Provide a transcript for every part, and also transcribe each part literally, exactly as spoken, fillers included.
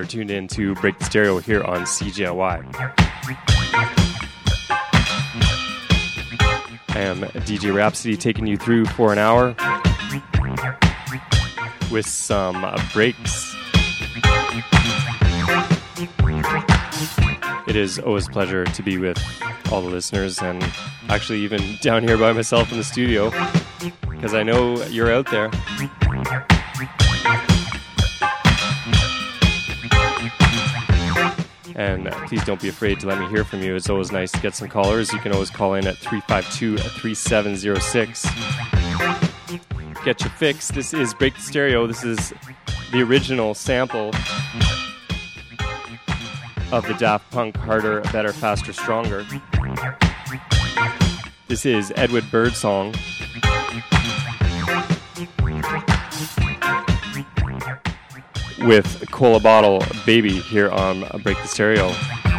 You're tuned in to Break the Stereo here on C J L Y. I am D J Rhapsody taking you through for an hour with some uh, breaks. It is always a pleasure to be with all the listeners, and actually even down here by myself in the studio, because I know you're out there. And uh, please don't be afraid to let me hear from you. It's always nice to get some callers. You can always call in at three five two, three seven zero six. Get your fix. This is Break the Stereo. This is the original sample of the Daft Punk Harder, Better, Faster, Stronger. This is Edward Birdsong. With Cola Bottle Baby here on Break the Stereo.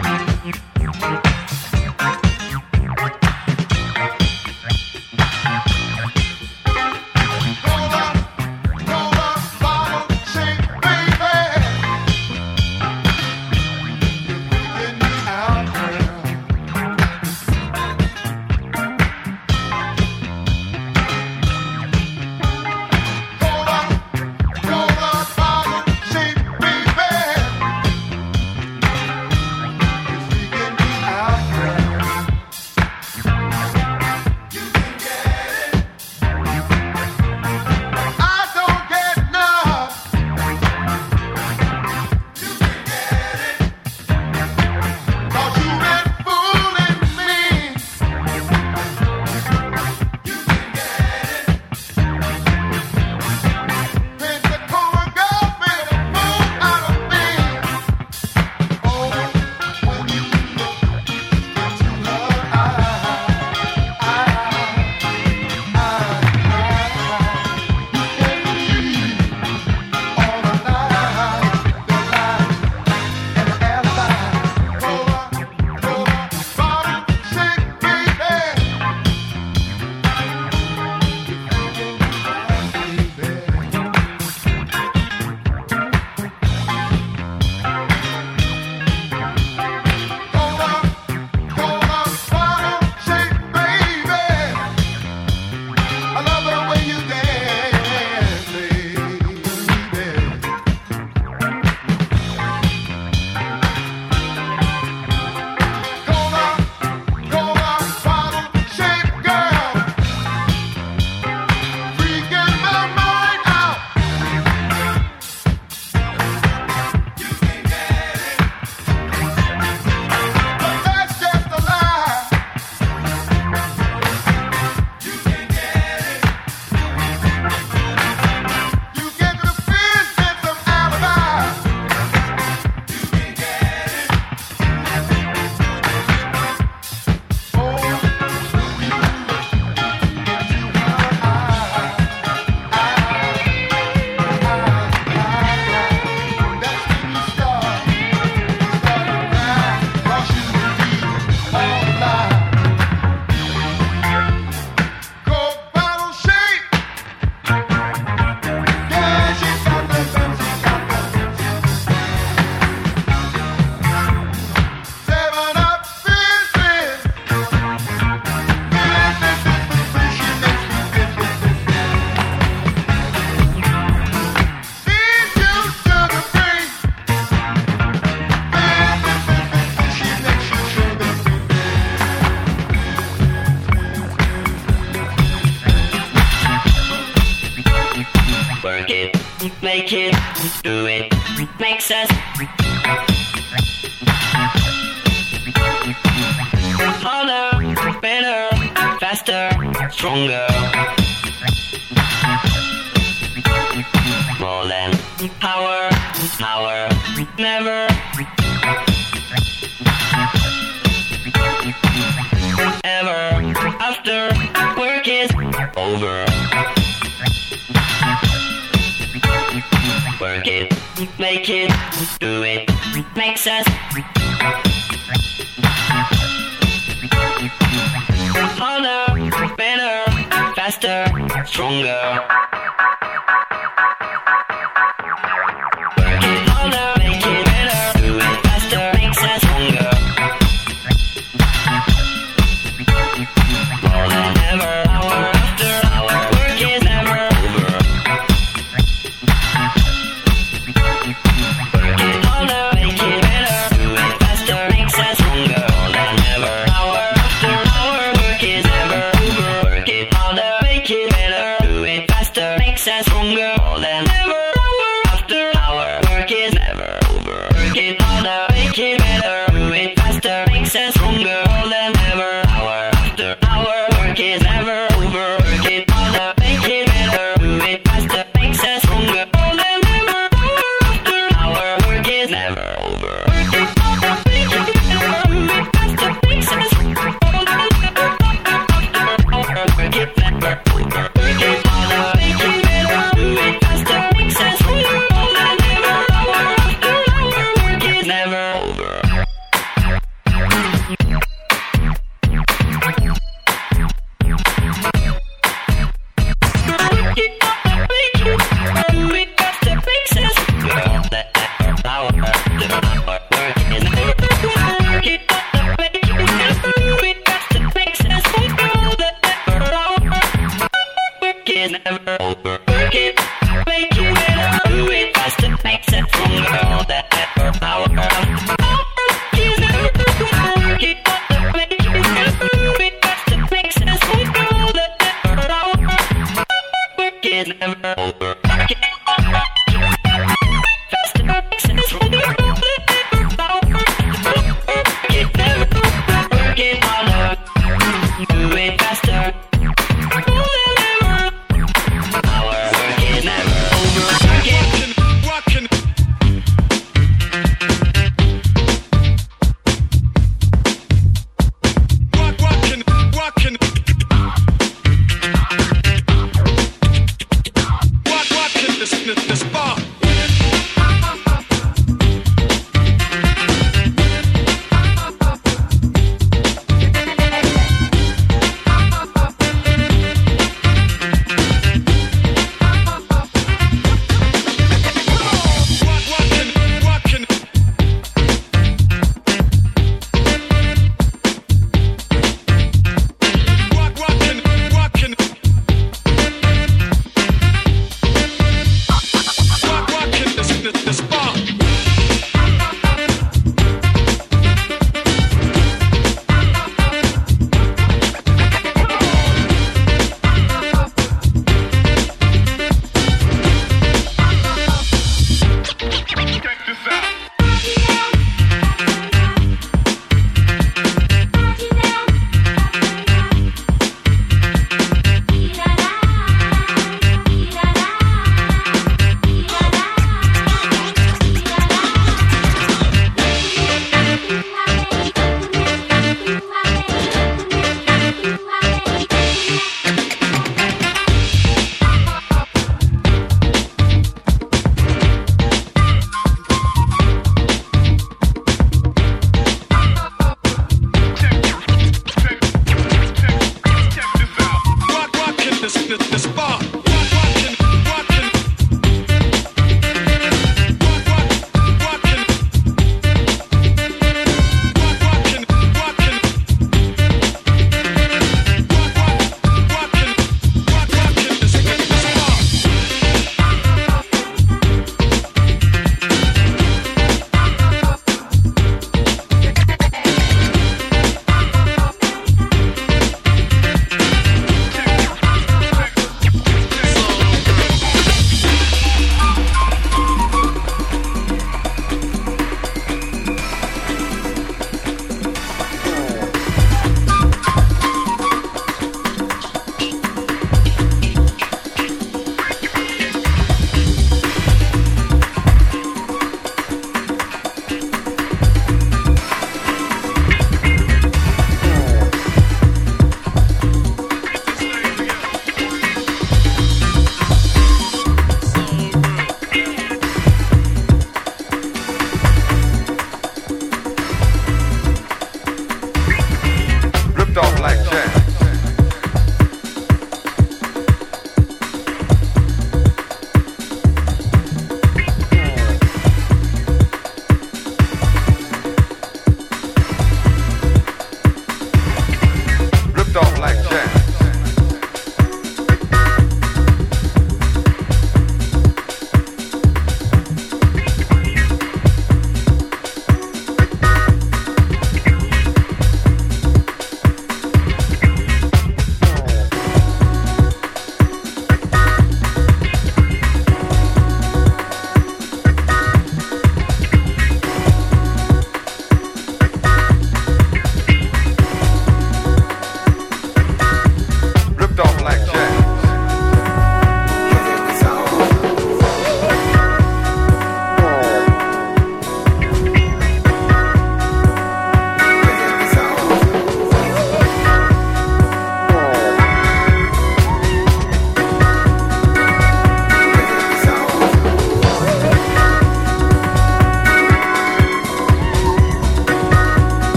Make it, do it, makes us harder, better, faster, stronger. More than power, power, never. Ever, after work is over. Work it, make it, do it, makes us harder, better, faster, stronger. Work it harder, make it longer, all than ever. Hour after hour, work is never over. Work it harder, make it better. Do it faster, makes us stronger. All than ever, hour after hour, work is never over. Work it harder, make it better. Do it faster, makes us stronger. All than ever, hour, work it never over. Work it harder, make it better. Do it faster, makes us stronger. All than ever, hour after hour, work is never over.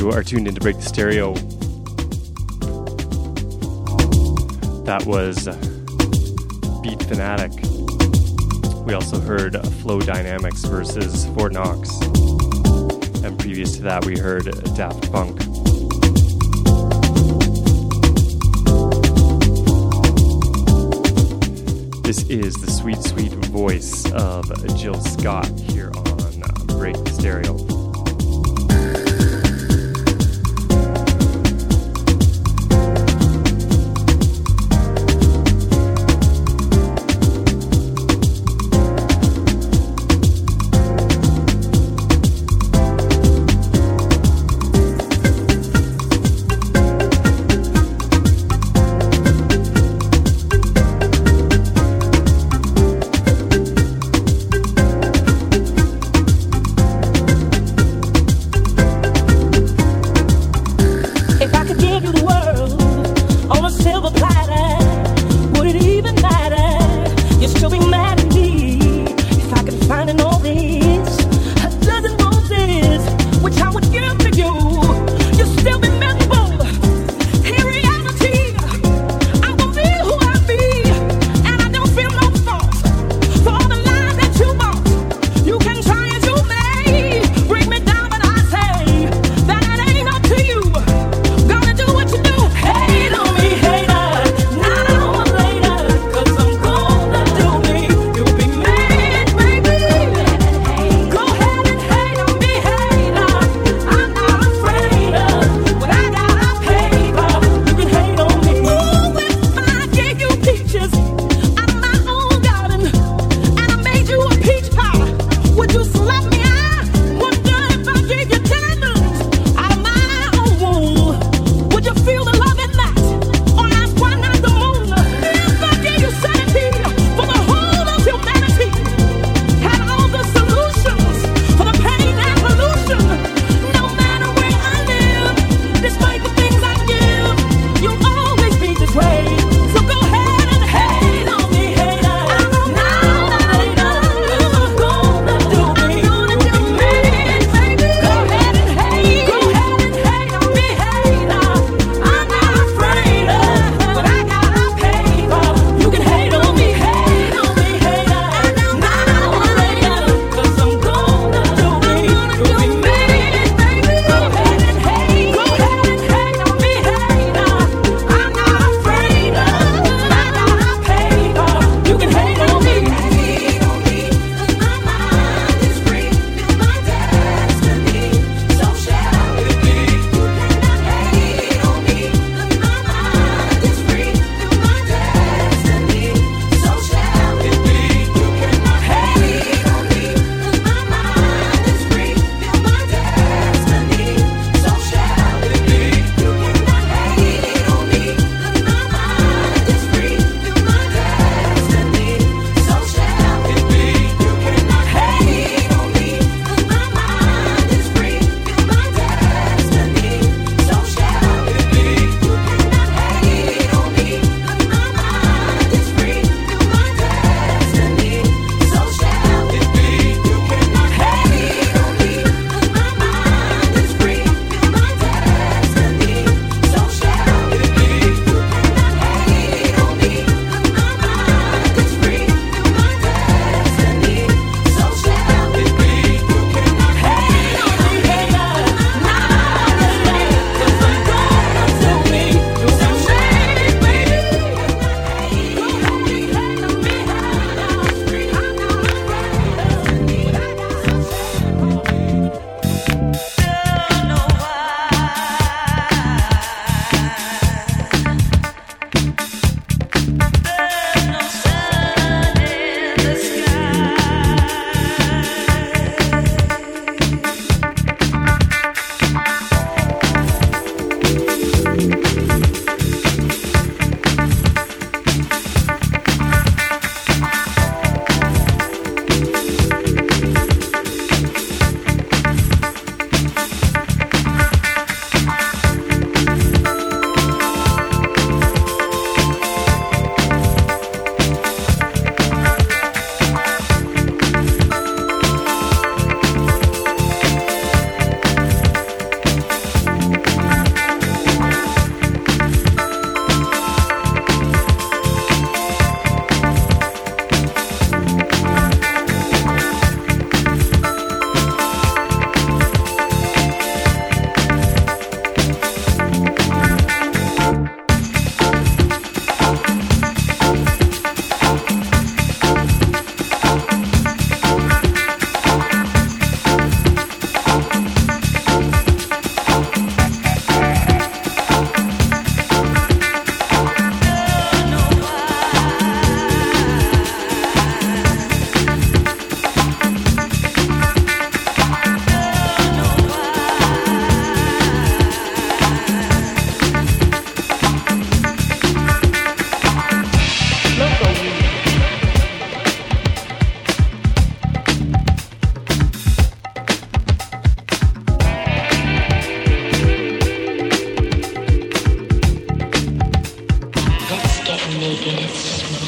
You are tuned into Break the Stereo. That was Beat Fanatic. We also heard Flow Dynamics versus Fort Knox. And previous to that, we heard Daft Punk. This is the sweet, sweet voice of Jill Scott here on Break the Stereo. naked is sweet.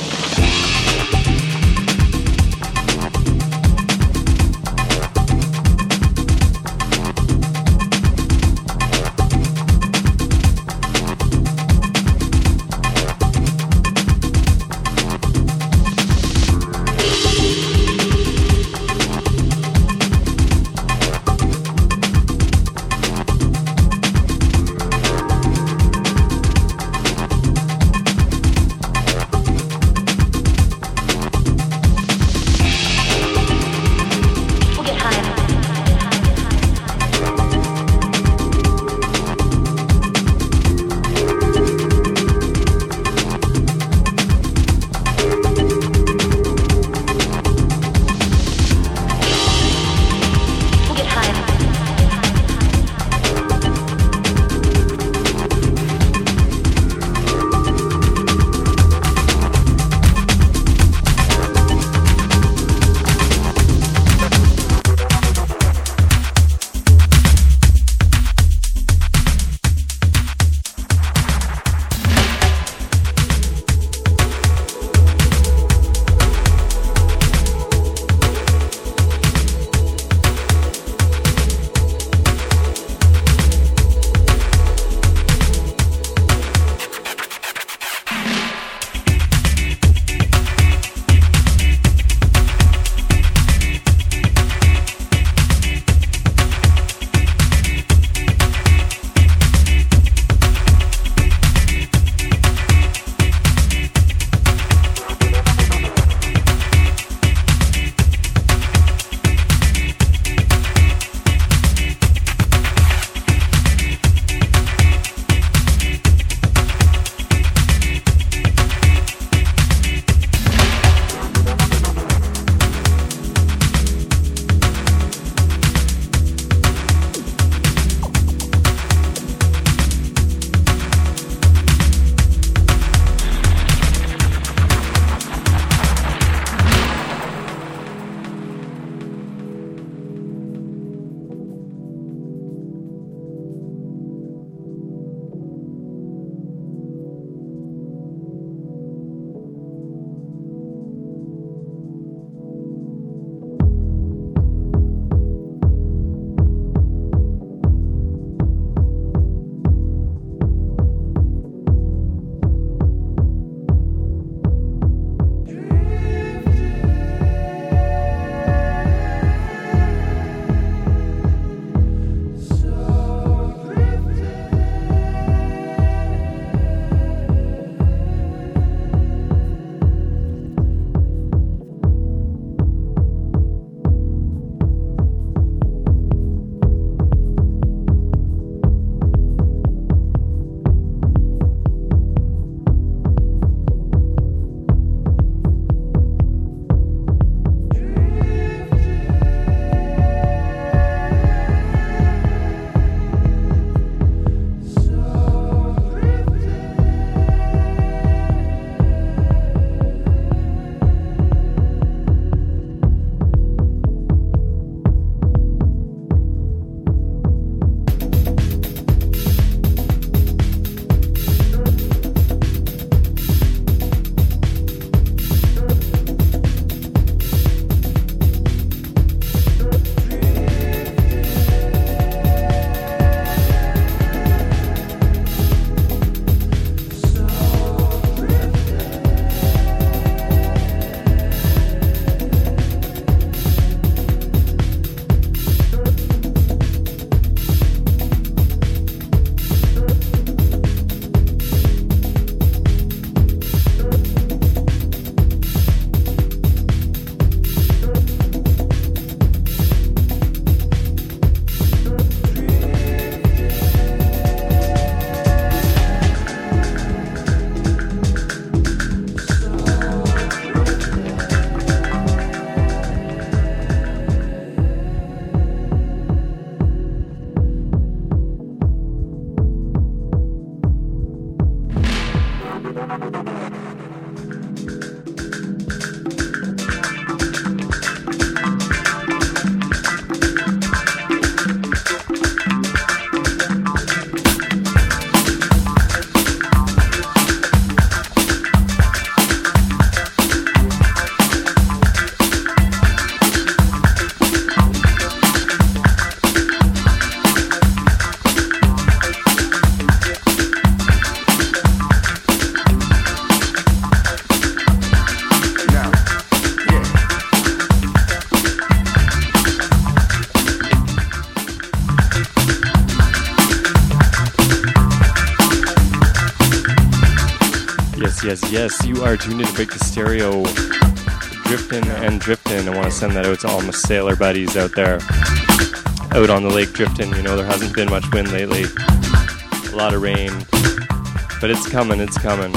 Yes, yes, yes. You are tuned in to Break the Stereo. Drifting and drifting. I want to send that out to all my sailor buddies out there. Out on the lake drifting. You know, there hasn't been much wind lately. A lot of rain. But it's coming, it's coming.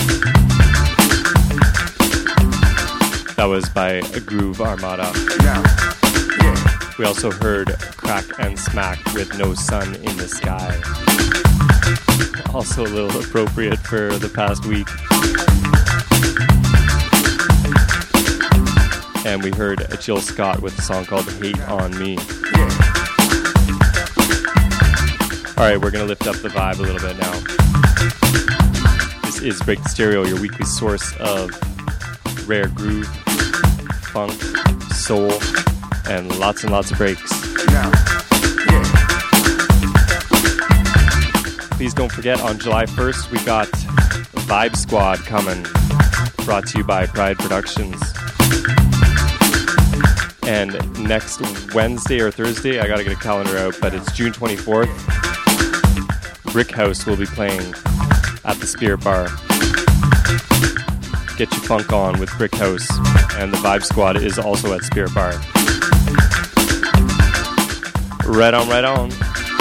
That was by Groove Armada. We also heard Crack and Smack with No Sun in the Sky. Also a little appropriate for the past week. And we heard Jill Scott with a song called Hate on Me. Alright, we're going to lift up the vibe a little bit now. This is Break the Stereo, your weekly source of rare groove, funk, soul, and lots and lots of breaks. Please don't forget, on July first, we got Vibe Squad coming, brought to you by Pride Productions. And next Wednesday or Thursday, I gotta get a calendar out, but it's June twenty-fourth, Brick House will be playing at the Spirit Bar. Get your funk on with Brick House, and the Vibe Squad is also at Spirit Bar. Right on, right on.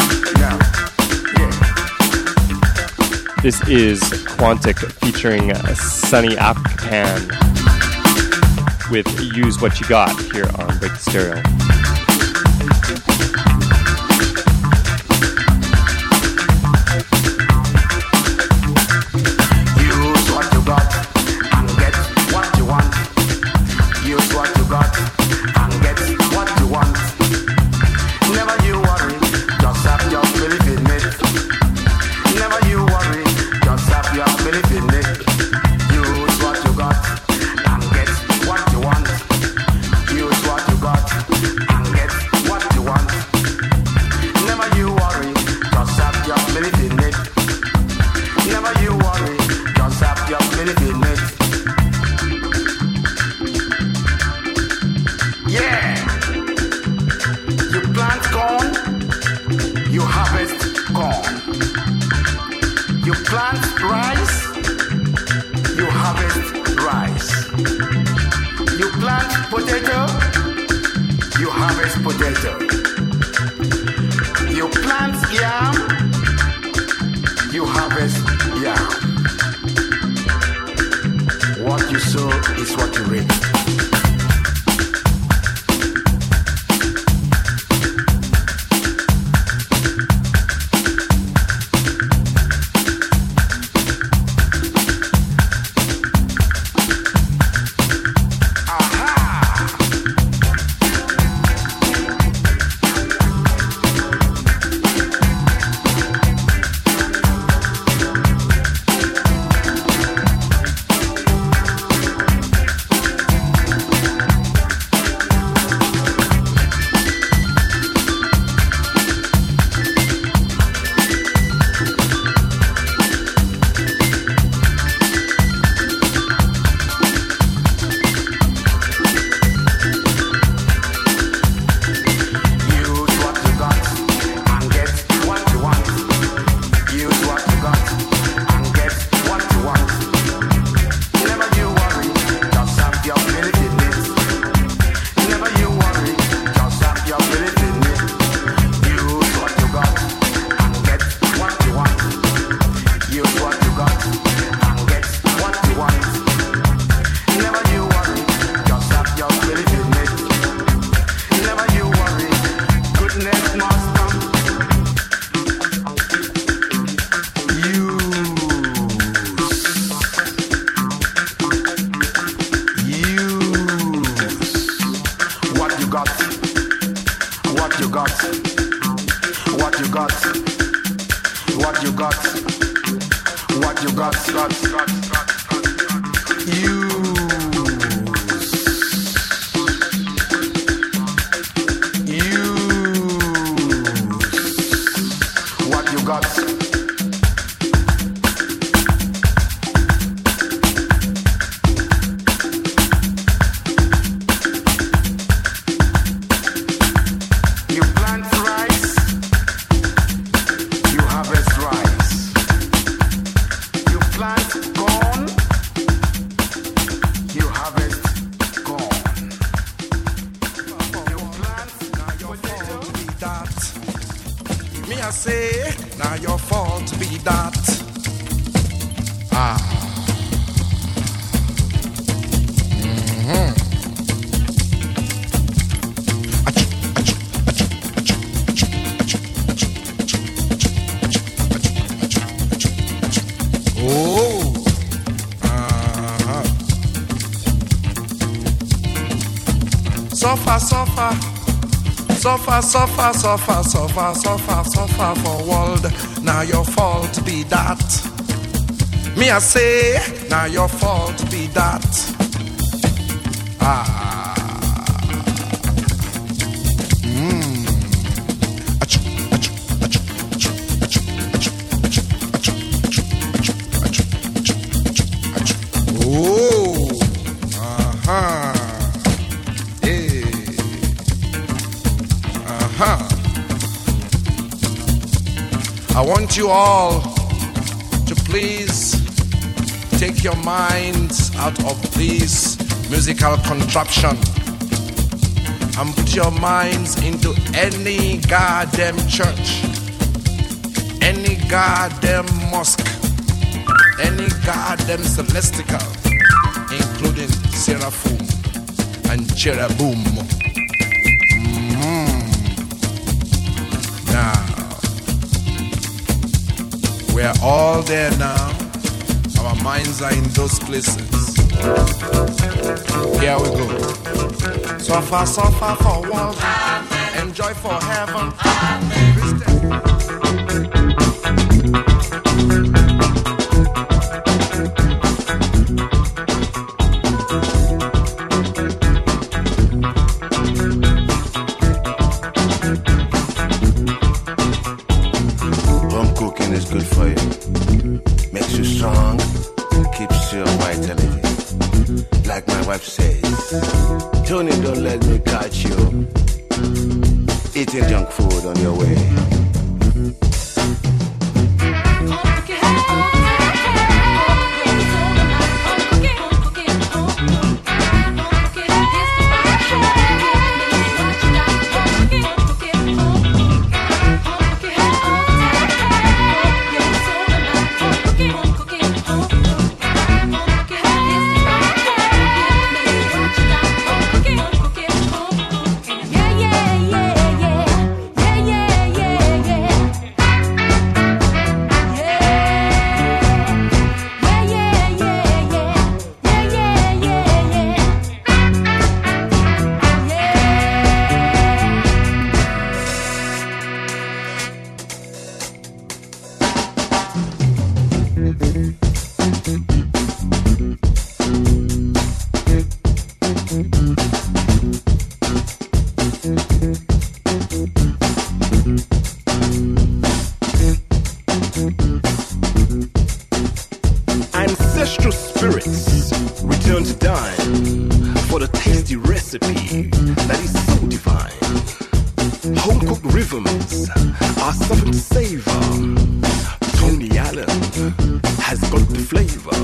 This is Quantic featuring Sunny Apkapan with Use What You Got here on Break the Stereo. Use what you got and get what you want. Use what you got and get what you want. Never you worry, just have your belief in it. Never you worry, just have your belief in it. Use what you got and get what you want. Use what you got and get what you want. Never you worry, just have your belief in it. Never you worry, just have your belief in it. Yeah! You plant corn, you harvest corn. You plant rice, you harvest rice. You plant potato, you harvest potato. You plant yam, you harvest yam. What you sow is what you reap. Plant that. Ah. Mm-hmm. Oh. Uh-huh. Suffer, suffer. Suffer, suffer, suffer, suffer, suffer, suffer for world. Now your fault be that. Me I say, now your fault be that. Ah. Mm. Achoo, achoo, achoo, achoo, achoo, achoo, achoo, achoo, achoo, achoo. Oh. Uh-huh. Huh. I want you all to please take your minds out of this musical contraption and put your minds into any goddamn church, any goddamn mosque, any goddamn celestial, including Seraphim and Cherubim. We're all there now. Our minds are in those places. Here we go. Suffer, suffer for world. Enjoy for heaven. Good for you, makes you strong, keeps your vitality. Like my wife says, Tony, don't let me catch you eating junk food on your way. Ancestral spirits return to dine for the tasty recipe that is so divine. Home-cooked rhythms are something to savor. Tony Allen has got the flavor,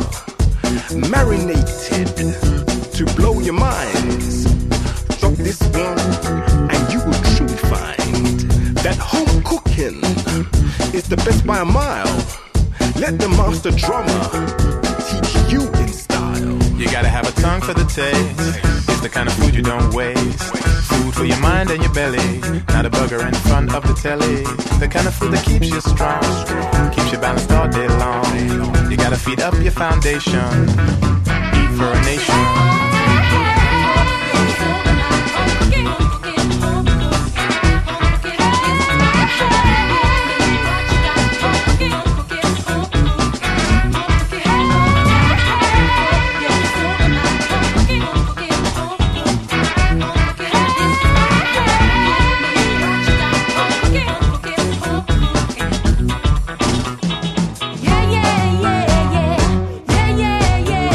marinated to blow your minds. Drop this one and you will truly find that home cooking is the best by a mile. Let the master drummer teach you in style. You gotta have a tongue for the taste. It's the kind of food you don't waste. Food for your mind and your belly, not a burger in front of the telly. The kind of food that keeps you strong, keeps you balanced all day long. You gotta feed up your foundation. Eat for a nation. Yeah, yeah, yeah, yeah, yeah, yeah, yeah.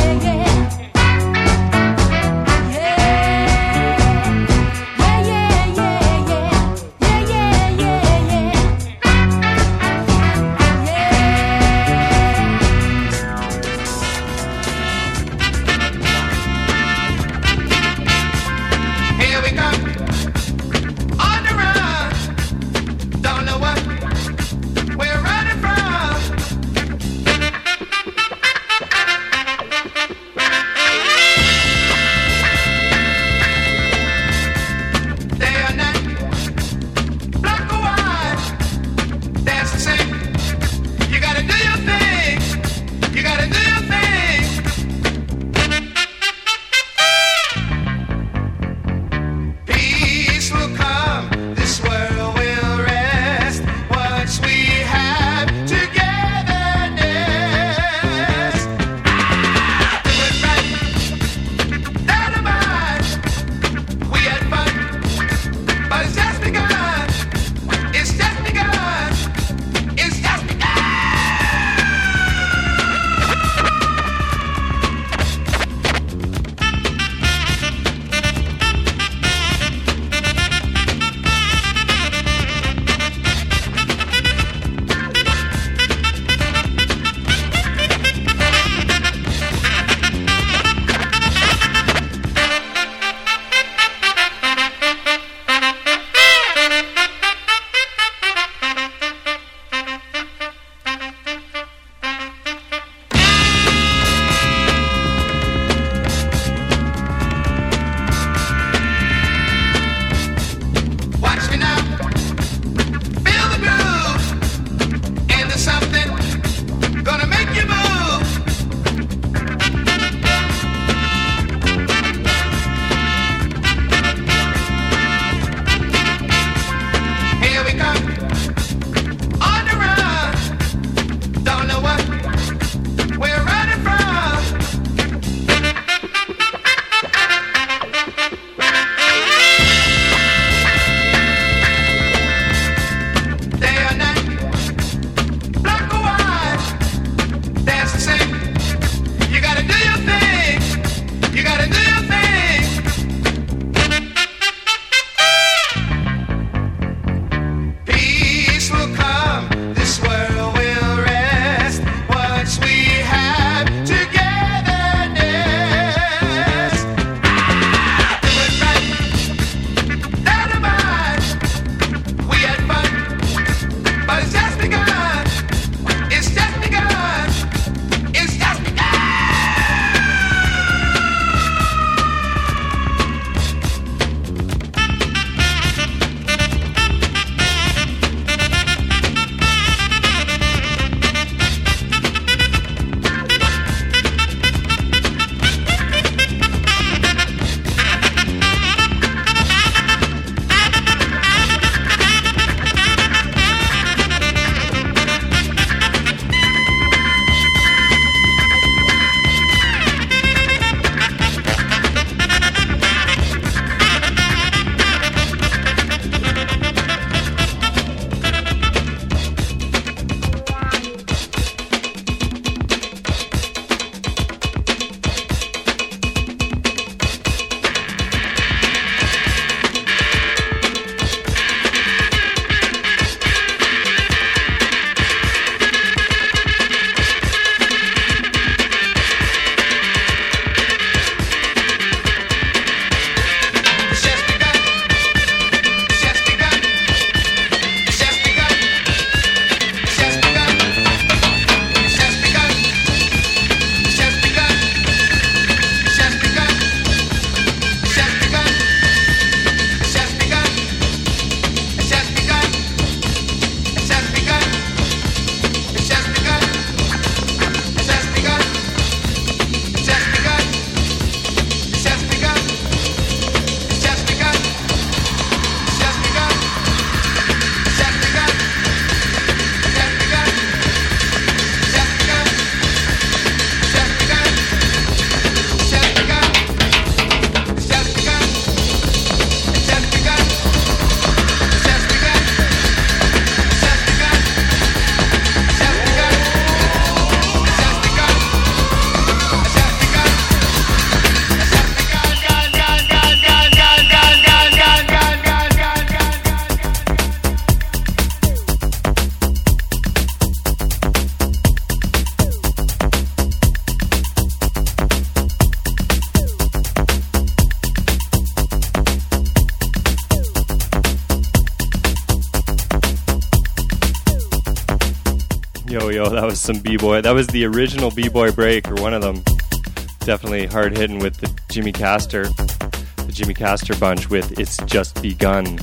Yo, yo, that was some B-boy. That was the original B-boy break, or one of them. Definitely hard hitting with the Jimmy Castor, the Jimmy Castor bunch with It's Just Begun.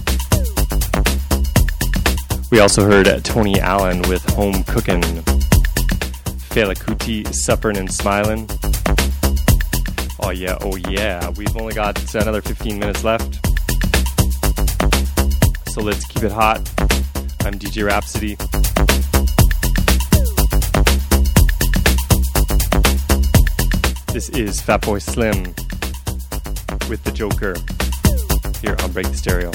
We also heard Tony Allen with Home Cookin', Fela Kuti, Supperin' and Smilin'. Oh yeah, oh yeah, we've only got another fifteen minutes left. So let's keep it hot. I'm D J Rhapsody. This is Fatboy Slim with the Joker here on Break the Stereo.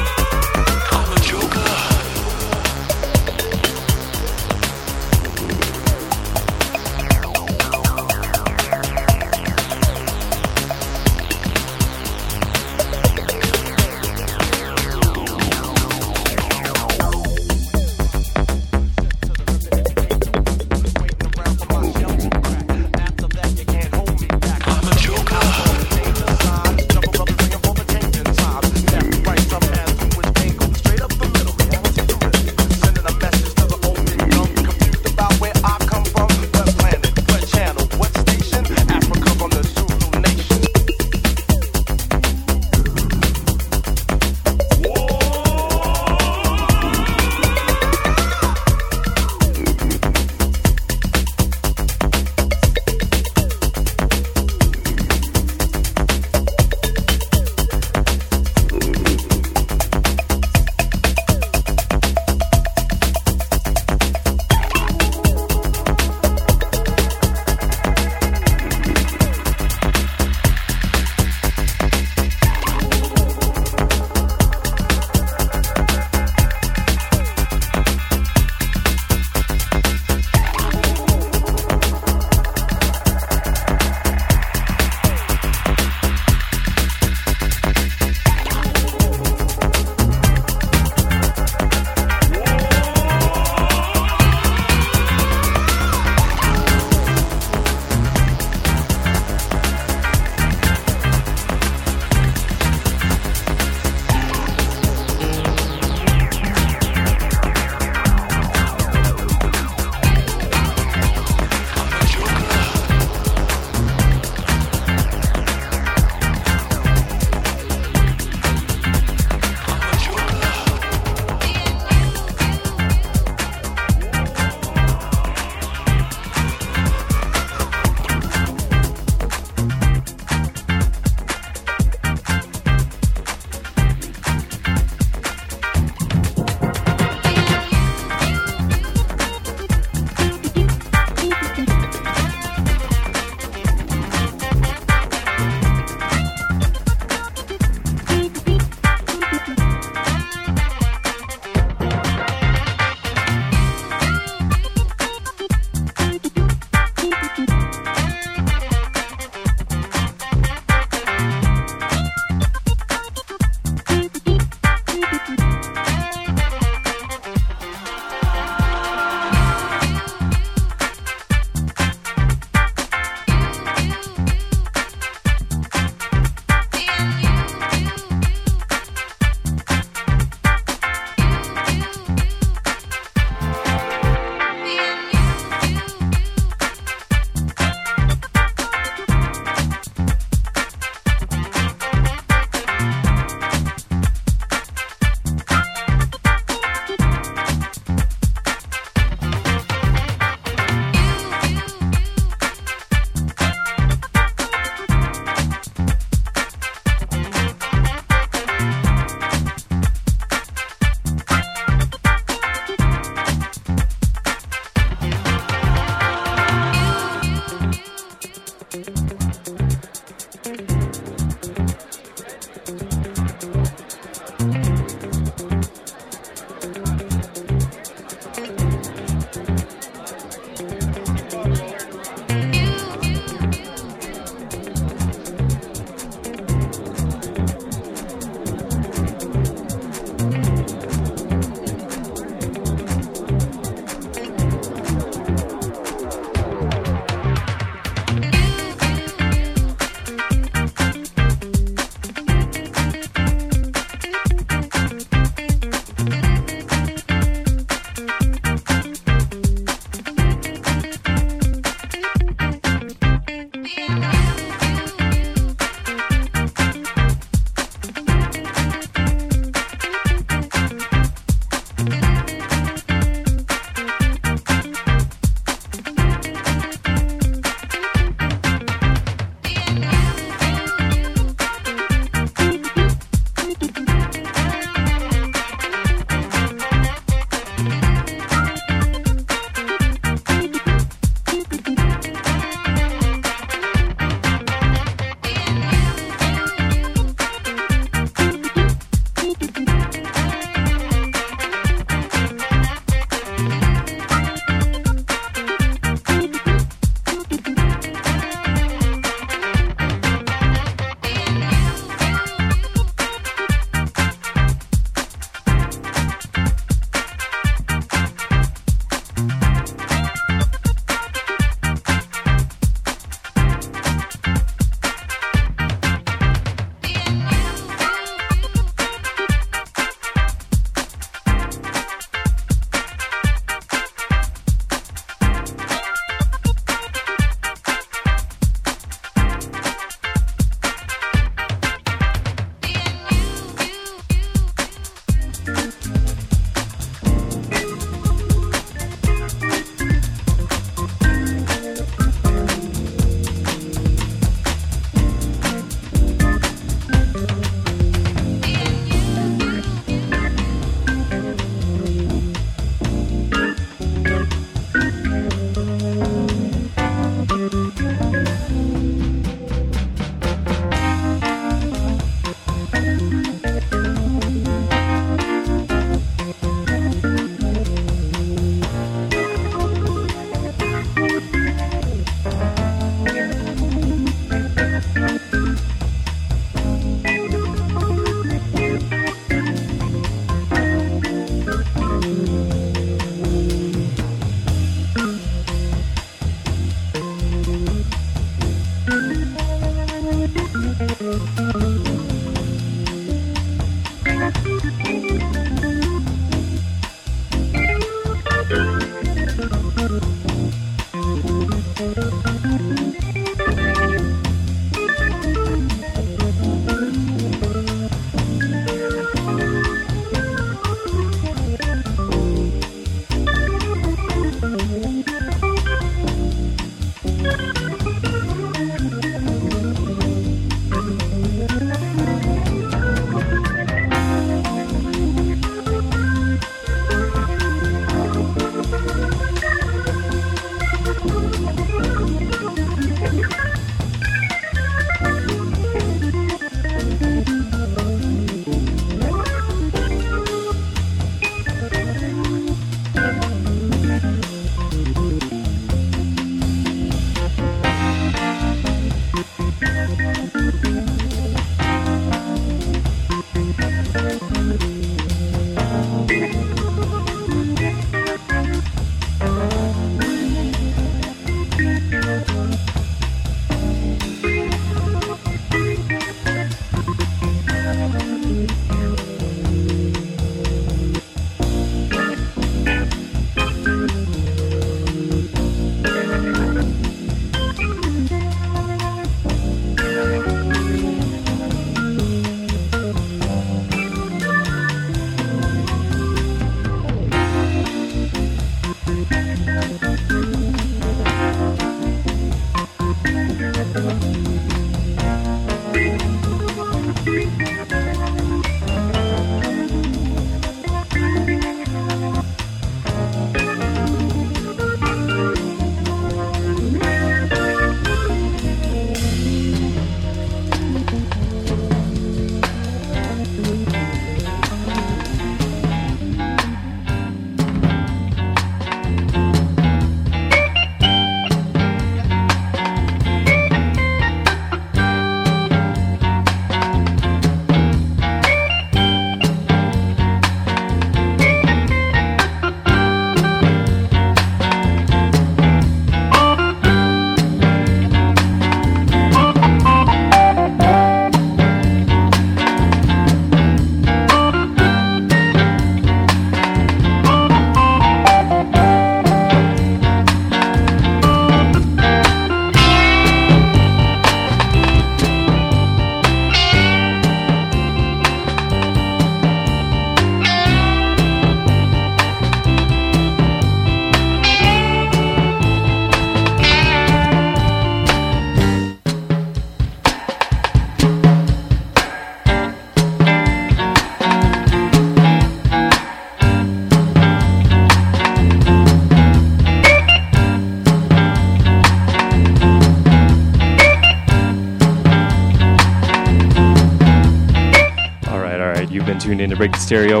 tuned in to Break the Stereo.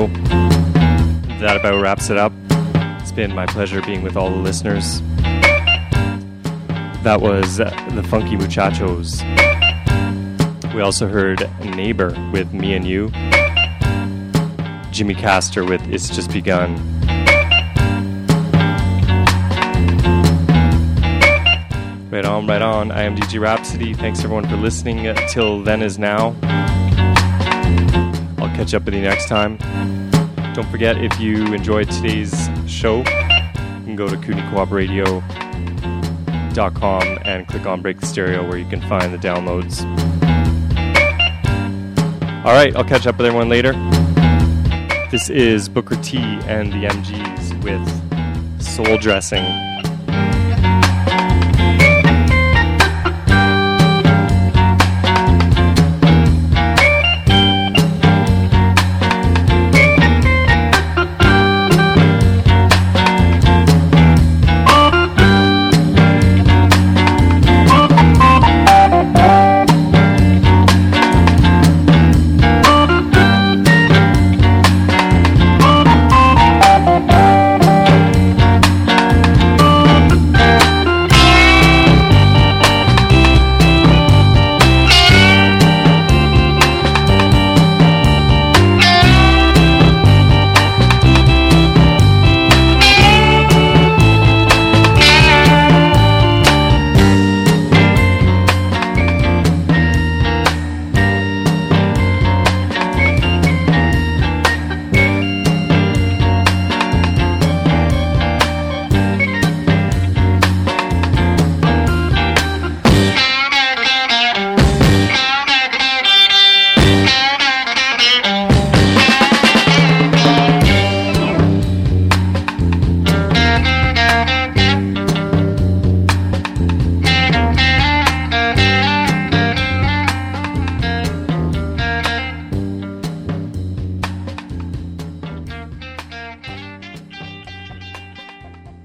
That about wraps it up. It's been my pleasure being with all the listeners. That was uh, the Funky Muchachos. We also heard Neighbor with Me and You. Jimmy Castor with It's Just Begun. Right on, right on. I am D J Rhapsody. Thanks everyone for listening. Till then is now. I'll catch up with you next time. Don't forget, if you enjoyed today's show, you can go to kootenai coop radio dot com and click on Break the Stereo, where you can find the downloads. Alright, I'll catch up with everyone later. This is Booker T and the M Gs with Soul Dressing.